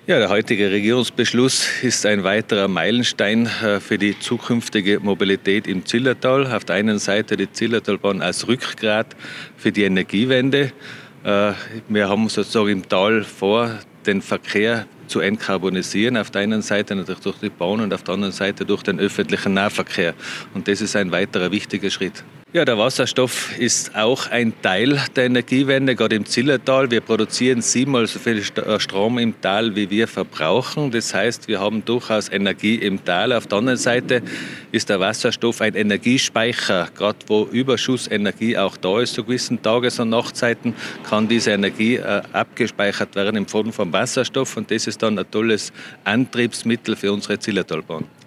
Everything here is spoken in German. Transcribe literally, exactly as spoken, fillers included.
Ja, der heutige Regierungsbeschluss ist ein weiterer Meilenstein für die zukünftige Mobilität im Zillertal. Auf der einen Seite die Zillertalbahn als Rückgrat für die Energiewende. Wir haben sozusagen im Tal vor, den Verkehr zu entkarbonisieren. Auf der einen Seite natürlich durch die Bahn und auf der anderen Seite durch den öffentlichen Nahverkehr. Und das ist ein weiterer wichtiger Schritt. Ja, der Wasserstoff ist auch ein Teil der Energiewende, gerade im Zillertal. Wir produzieren siebenmal so viel Strom im Tal, wie wir verbrauchen. Das heißt, wir haben durchaus Energie im Tal. Auf der anderen Seite ist der Wasserstoff ein Energiespeicher. Gerade wo Überschussenergie auch da ist, zu gewissen Tages- und Nachtzeiten, kann diese Energie äh, abgespeichert werden in Form von Wasserstoff. Und das ist dann ein tolles Antriebsmittel für unsere Zillertalbahn.